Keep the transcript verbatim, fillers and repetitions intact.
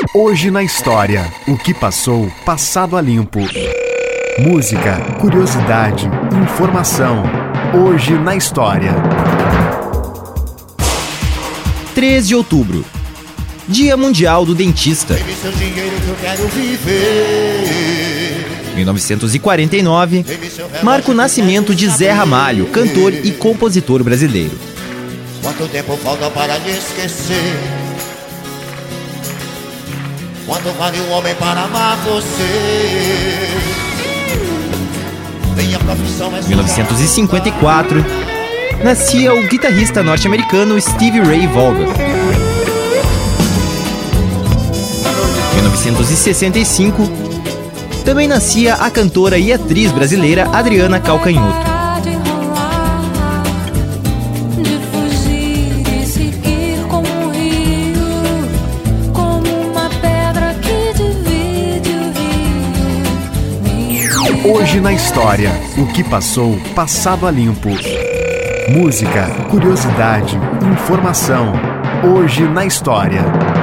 Hoje na história, o que passou, passado a limpo. Música, curiosidade, informação. Hoje na história. três de outubro, Dia Mundial do Dentista. mil novecentos e quarenta e nove, marca o nascimento de Zé Ramalho, cantor e compositor brasileiro. Quanto tempo falta para te esquecer? Quanto vale um homem para amar você? Minha profissão é mil novecentos e cinquenta e quatro, nascia o guitarrista norte-americano Stevie Ray Vaughan. mil novecentos e sessenta e cinco, também nascia a cantora e atriz brasileira Adriana Calcanhoto. Hoje na história, o que passou, passado a limpo. Música, curiosidade, informação. Hoje na história.